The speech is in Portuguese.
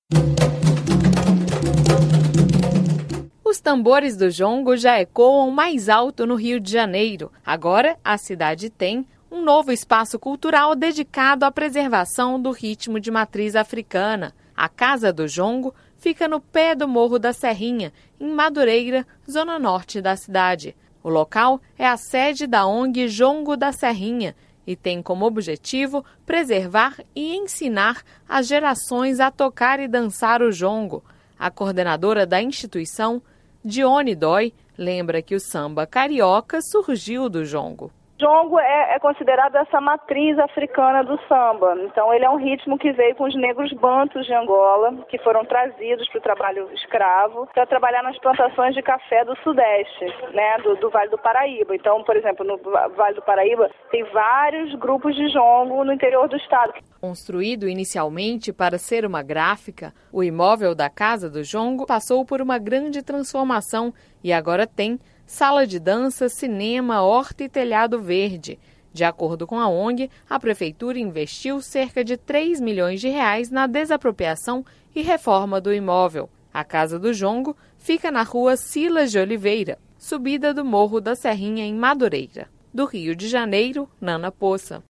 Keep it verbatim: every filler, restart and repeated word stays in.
Os tambores do jongo já ecoam mais alto no Rio de Janeiro. Agora, a cidade tem um novo espaço cultural dedicado à preservação do ritmo de matriz africana. A Casa do Jongo fica no pé do Morro da Serrinha, em Madureira, zona norte da cidade. O local é a sede da O N G Jongo da Serrinha e tem como objetivo preservar e ensinar as gerações a tocar e dançar o jongo. A coordenadora da instituição, Dione Dói, lembra que o samba carioca surgiu do jongo. O jongo é, é considerado essa matriz africana do samba. Então ele é um ritmo que veio com os negros bantus de Angola, que foram trazidos para o trabalho escravo, para trabalhar nas plantações de café do Sudeste, né, do, do Vale do Paraíba. Então, por exemplo, no Vale do Paraíba tem vários grupos de jongo no interior do estado. Construído inicialmente para ser uma gráfica, o imóvel da Casa do Jongo passou por uma grande transformação e agora tem sala de dança, cinema, horta e telhado verde. De acordo com a O N G, a prefeitura investiu cerca de três milhões de reais na desapropriação e reforma do imóvel. A Casa do Jongo fica na rua Silas de Oliveira, subida do Morro da Serrinha, em Madureira. Do Rio de Janeiro, Nana Poça.